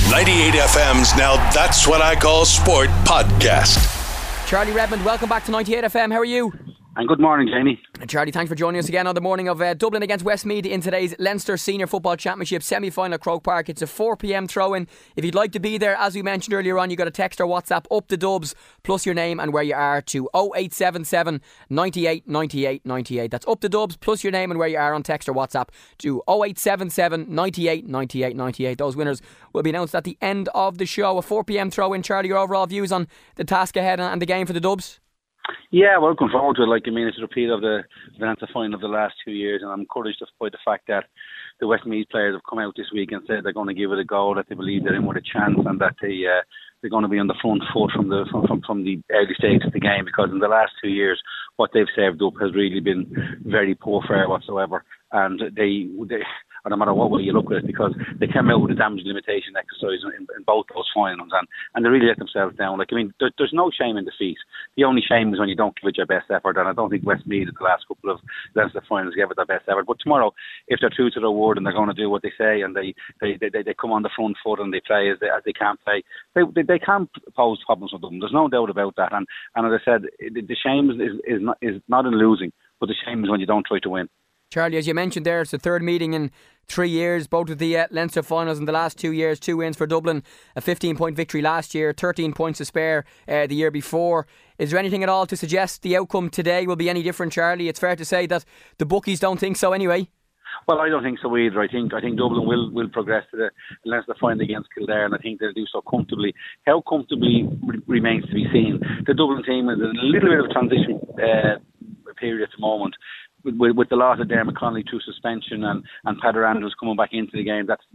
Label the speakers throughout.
Speaker 1: 98 FM's Now That's What I Call Sport podcast.
Speaker 2: Charlie Redmond, welcome back to 98 FM. How are you?
Speaker 3: And good morning, Jamie.
Speaker 2: Charlie, thanks for joining us again on the morning of Dublin against Westmeath in today's Leinster Senior Football Championship semi-final at Croke Park. It's a 4pm throw-in. If you'd like to be there, as we mentioned earlier on, you've got to text or WhatsApp up the dubs plus your name and where you are to 0877 98 98 98. That's up the dubs plus your name and where you are on text or WhatsApp to 0877 98 98 98. Those winners will be announced at the end of the show. A 4pm throw-in. Charlie, your overall views on the task ahead and the game for the Dubs?
Speaker 3: Yeah, well, looking forward to it. It's a repeat of the Leinster final of the last 2 years, and I'm encouraged by the fact that the Westmeath players have come out this week and said they're going to give it a go, that they believe they're in with a chance, and that they're going to be on the front foot from the early stages of the game, because in the last 2 years what they've served up has really been very poor fare whatsoever, and they no matter what way you look at it, because they came out with a damage limitation exercise in both those finals, and they really let themselves down. There's no shame in defeat. The only shame is when you don't give it your best effort, and I don't think Westmeath at the last couple of Leinster finals gave it their best effort. But tomorrow, if they're true to their word and they're going to do what they say, and they come on the front foot and they play as they can play, they can pose problems for them. There's no doubt about that. And as I said, the shame is not in losing, but the shame is when you don't try to win.
Speaker 2: Charlie, as you mentioned there, it's the third meeting in 3 years, both of the Leinster finals in the last 2 years. 2 wins for Dublin, a 15-point victory last year, 13 points to spare the year before. Is there anything at all to suggest the outcome today will be any different, Charlie? It's fair to say that the bookies don't think so anyway.
Speaker 3: Well, I don't think so either. I think Dublin will progress to the Leinster final against Kildare, and I think they'll do so comfortably. How comfortably remains to be seen. The Dublin team is in a little bit of a transition period at the moment. With the loss of Dermot Connolly through suspension and Paddy Andrews coming back into the game, that's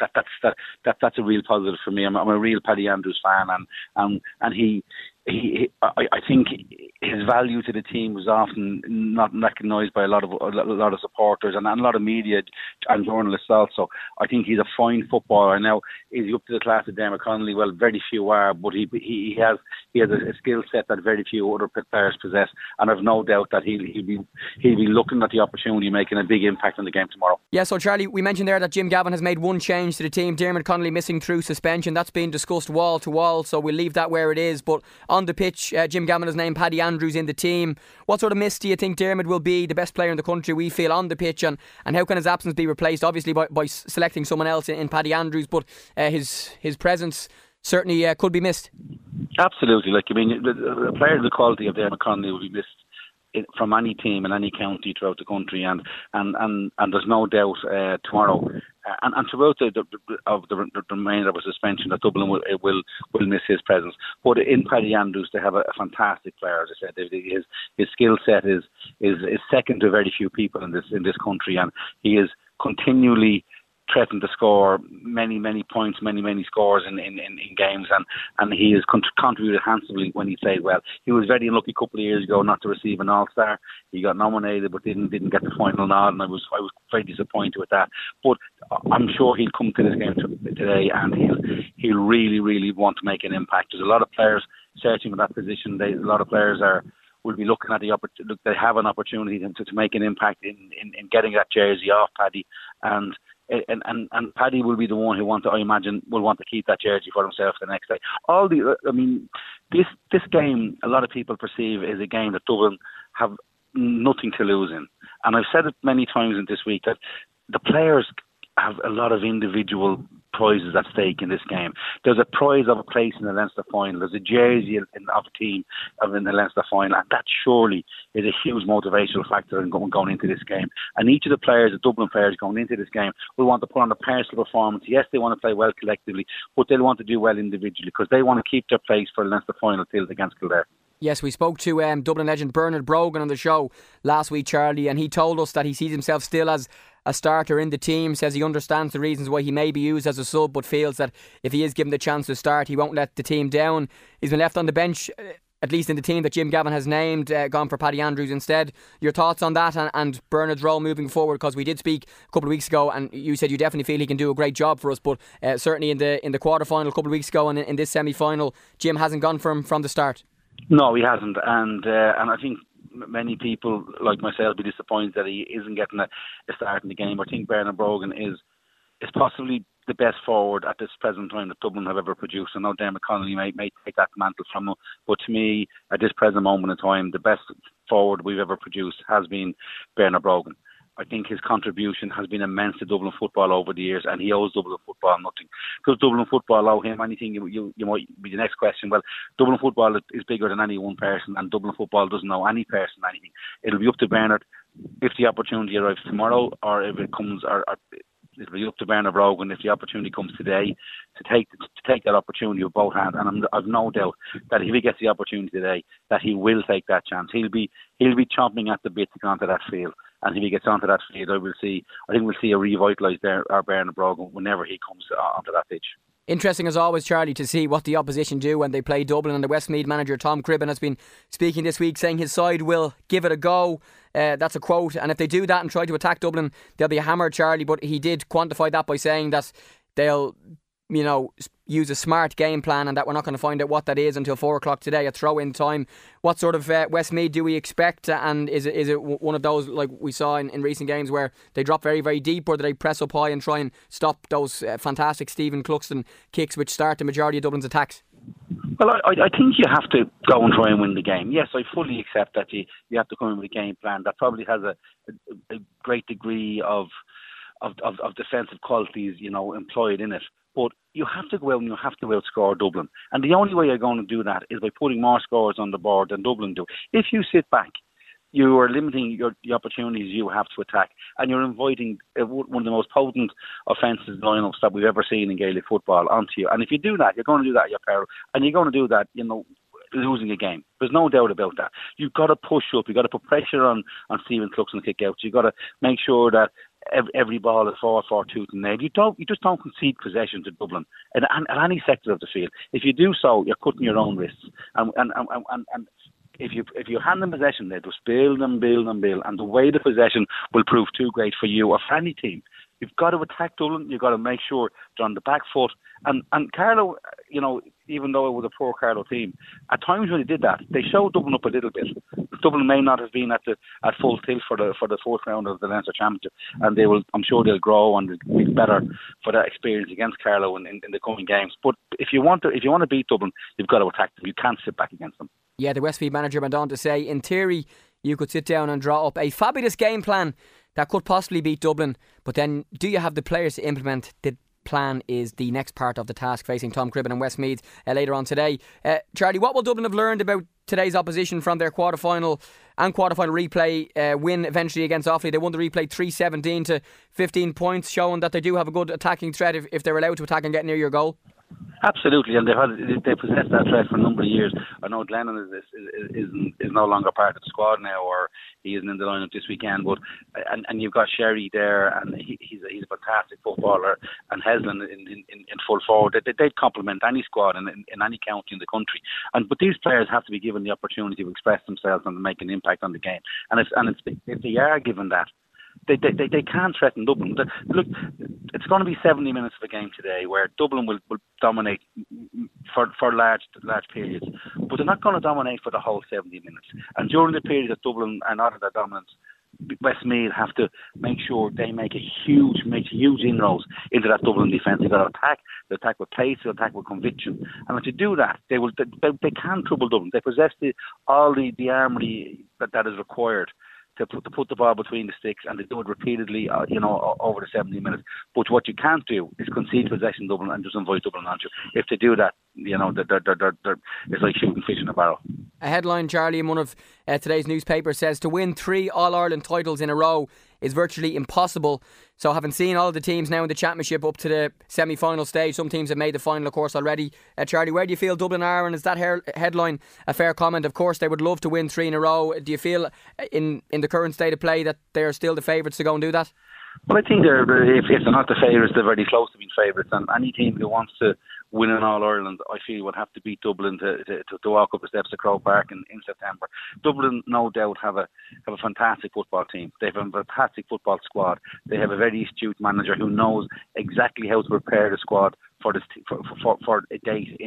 Speaker 3: a real positive for me. I'm a real Paddy Andrews fan, and I think his value to the team was often not recognised by a lot of supporters and a lot of media and journalists also. I think he's a fine footballer. Now, is he up to the class of Dermot Connolly? Well, very few are, but he has a skill set that very few other players possess, and I've no doubt that he'll be looking at the opportunity, making a big impact on the game tomorrow.
Speaker 2: Yeah, so Charlie, we mentioned there that Jim Gavin has made one change to the team. Dermot Connolly missing through suspension. That's been discussed wall to wall, so we'll leave that where it is. But on the pitch, Jim Gavin has named Paddy Andrews in the team. What sort of miss do you think Dermot will be, the best player in the country, we feel, on the pitch, and how can his absence be replaced? Obviously by selecting someone else in Paddy Andrews, but his presence certainly could be missed. Absolutely.
Speaker 3: The player of the quality of Dermot Connolly will be missed from any team in any county throughout the country, and there's no doubt tomorrow and throughout the remainder of a suspension that Dublin will miss his presence. But in Paddy Andrews, they have a fantastic player. As I said, his skill set is second to very few people in this country, and he is continually threatened to score many points, many scores in games, and he has contributed handsomely when he played well. He was very unlucky a couple of years ago not to receive an All-Star. He got nominated but didn't get the final nod, and I was very disappointed with that. But I'm sure he'll come to this game today, and he'll really want to make an impact. There's a lot of players searching for that position. A lot of players will be looking at the opportunity. They have an opportunity to make an impact in getting that jersey off Paddy, and Paddy will be the one who I imagine will want to keep that jersey for himself the next day. This game, a lot of people perceive is a game that Dublin have nothing to lose in, and I've said it many times in this week that the players have a lot of individual prizes at stake in this game. There's a prize of a place in the Leinster final. There's a jersey of a team in the Leinster final, and that surely is a huge motivational factor in going into this game. And each of the players, the Dublin players going into this game, will want to put on a personal performance. Yes, they want to play well collectively, but they'll want to do well individually because they want to keep their place for the Leinster final till against Kildare.
Speaker 2: Yes, we spoke to Dublin legend Bernard Brogan on the show last week, Charlie, and he told us that he sees himself still as a starter in the team. Says he understands the reasons why he may be used as a sub, but feels that if he is given the chance to start, he won't let the team down. He's been left on the bench, at least in the team that Jim Gavin has named, gone for Paddy Andrews instead. Your thoughts on that and Bernard's role moving forward? Because we did speak a couple of weeks ago, and you said you definitely feel he can do a great job for us. But certainly in the quarter final a couple of weeks ago, and in this semi final, Jim hasn't gone for him from the start.
Speaker 3: No, he hasn't, and I think many people like myself be disappointed that he isn't getting a start in the game. I think Bernard Brogan is possibly the best forward at this present time that Dublin have ever produced. I know Dermot Connolly may take that mantle from him, but to me, at this present moment in time, the best forward we've ever produced has been Bernard Brogan. I think his contribution has been immense to Dublin football over the years, and he owes Dublin football nothing. Does Dublin football owe him anything? You might be the next question. Well, Dublin football is bigger than any one person, and Dublin football doesn't owe any person anything. It'll be up to Bernard if the opportunity arrives tomorrow, or if it comes, or it'll be up to Bernard Brogan if the opportunity comes today to take that opportunity with both hands. And I've no doubt that if he gets the opportunity today, that he will take that chance. He'll be chomping at the bit to go onto that field. And if he gets onto that field, I think we'll see a revitalised Bernard Brogan whenever he comes onto that pitch.
Speaker 2: Interesting as always, Charlie, to see what the opposition do when they play Dublin. And the Westmeath manager Tom Cribben has been speaking this week, saying his side will give it a go. That's a quote. And if they do that and try to attack Dublin, they'll be hammered, Charlie. But he did quantify that by saying that they'll, use a smart game plan, and that we're not going to find out what that is until 4 o'clock today at throw-in time. What sort of Westmeath do we expect? And is it one of those like we saw in recent games where they drop very, very deep, or do they press up high and try and stop those fantastic Stephen Cluxton kicks which start the majority of Dublin's attacks?
Speaker 3: Well, I think you have to go and try and win the game. Yes, I fully accept that you have to come in with a game plan that probably has a great degree of defensive qualities, employed in it. But you have to go out and you have to outscore Dublin. And the only way you're going to do that is by putting more scores on the board than Dublin do. If you sit back, you are limiting the opportunities you have to attack, and you're inviting one of the most potent offensive lineups that we've ever seen in Gaelic football onto you. And if you do that, you're going to do that at your peril. And you're going to do that, losing a game. There's no doubt about that. You've got to push up. You've got to put pressure on Stephen Cluxton kick out. You've got to make sure that every ball is 4-4 tooth and nail. You just don't concede possession to Dublin at any sector of the field. If you do so, you're cutting your own wrists. And if you hand them possession, they just build and build and build. And the way the possession will prove too great for you or for any team. You've got to attack Dublin. You've got to make sure they're on the back foot. And Carlow, even though it was a poor Carlow team, at times when they did that, they showed Dublin up a little bit. Dublin may not have been at full tilt for the fourth round of the Leinster Championship, and I'm sure they'll grow and be better for that experience against Carlow in the coming games. But if you want to beat Dublin, you've got to attack them. You can't sit back against them.
Speaker 2: Yeah, the Westmeath manager went on to say, in theory, you could sit down and draw up a fabulous game plan that could possibly beat Dublin, but then do you have the players to implement the plan is the next part of the task facing Tom Cribben and Westmeath later on today. Charlie, what will Dublin have learned about today's opposition from their quarter-final replay win eventually against Offaly? They won the replay 3-17 to 15 points, showing that they do have a good attacking threat if they're allowed to attack and get near your goal.
Speaker 3: Absolutely, and they possessed that threat for a number of years. I know Glennon is no longer part of the squad now, or he isn't in the lineup this weekend. But and you've got Sherry there, and he's a fantastic footballer, and Heslin in full forward. They complement any squad in any county in the country. But these players have to be given the opportunity to express themselves and to make an impact on the game. And if they are given that, They can't threaten Dublin. Look, it's going to be 70 minutes of a game today where Dublin will dominate for large periods, but they're not going to dominate for the whole 70 minutes. And during the period that Dublin are not at their dominance, Westmeath have to make sure they make huge inroads into that Dublin defence. They've got to attack with pace, they'll attack with conviction. And if they do that, they can trouble Dublin. They possess all the armoury that is required to put the ball between the sticks, and they do it repeatedly, over the 70 minutes. But what you can't do is concede possession Dublin and just invite Dublin onto you. If they do that, they're it's like shooting fish in a barrel.
Speaker 2: A headline, Charlie, in one of today's newspapers says to win 3 All-Ireland titles in a row is virtually impossible. So having seen all of the teams now in the championship up to the semi-final stage, some teams have made the final, of course, already. Charlie, where do you feel Dublin are, and is that headline a fair comment? Of course, they would love to win 3 in a row. Do you feel in the current state of play that they're still the favourites to go and do that?
Speaker 3: Well, I think if they're not the favourites, they're very close to being favourites. And any team who wants to win an All-Ireland, I feel, would have to beat Dublin to walk up the steps of Croke Park in September. Dublin, no doubt, have a fantastic football team. They have a fantastic football squad. They have a very astute manager who knows exactly how to prepare the squad for a date in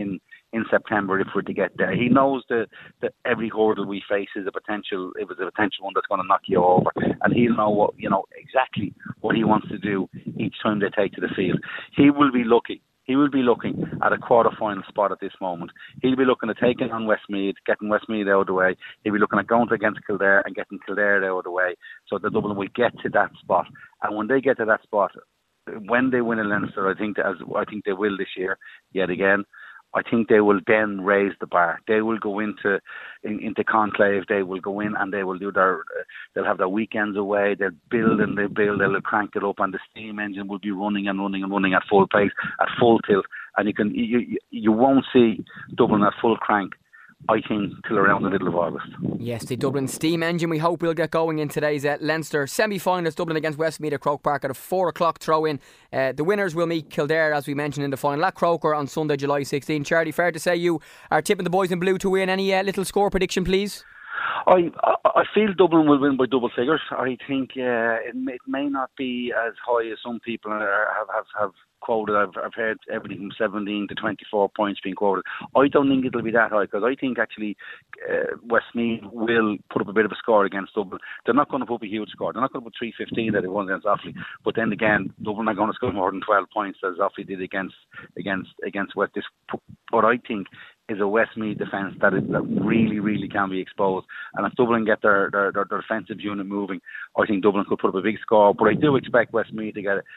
Speaker 3: in September if we're to get there. He knows that every hurdle we face is a potential one that's going to knock you over, and he'll know exactly what he wants to do each time they take to the field. He will be looking at a quarter-final spot at this moment. He'll be looking at taking on Westmeath, getting Westmeath out of the way. He'll be looking at going against Kildare and getting Kildare out of the way, so that Dublin will get to that spot. And when they get to that spot, when they win in Leinster, I think they will this year yet again. I think they will then raise the bar. They will go into conclave. They will go in and they will do they'll have their weekends away. They'll build. They'll crank it up, and the steam engine will be running at full pace, at full tilt. And you won't see Dublin at full crank, I think, till around the middle of August.
Speaker 2: Yes, the Dublin steam engine, we hope, will get going in today's Leinster semi-finals. Dublin against Westmeath at Croke Park at a 4 o'clock throw-in. The winners will meet Kildare, as we mentioned, in the final at Croker on Sunday, July 16. Charlie, fair to say you are tipping the boys in blue to win. Any little score prediction, please?
Speaker 3: I feel Dublin will win by double figures. I think it may not be as high as some people have quoted. I've heard everything from 17 to 24 points being quoted. I don't think it'll be that high, because I think actually Westmeath will put up a bit of a score against Dublin. They're not going to put up a huge score. They're not going to put 315 that they won against Offaly. But then again, Dublin are going to score more than 12 points as Offaly did against West. What I think is a Westmeath defence that really, really can be exposed. And if Dublin get their defensive unit moving, I think Dublin could put up a big score. But I do expect Westmeath to get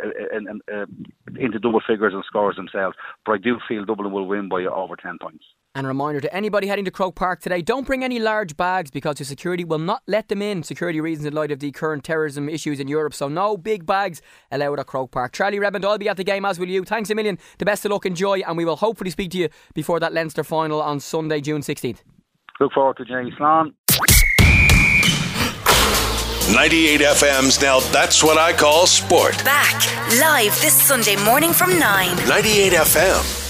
Speaker 3: into double figures and scores themselves. But I do feel Dublin will win by over 10 points.
Speaker 2: And a reminder to anybody heading to Croke Park today, don't bring any large bags, because the security will not let them in. Security reasons in light of the current terrorism issues in Europe. So no big bags allowed at Croke Park. Charlie Redmond, I'll be at the game, as will you. Thanks a million. The best of luck, enjoy, and we will hopefully speak to you before that Leinster final on Sunday, June 16th.
Speaker 3: Look forward to Jenny Slán.
Speaker 1: 98 FM's Now That's What I Call Sport.
Speaker 4: Back live this Sunday morning from 9.
Speaker 1: 98 FM.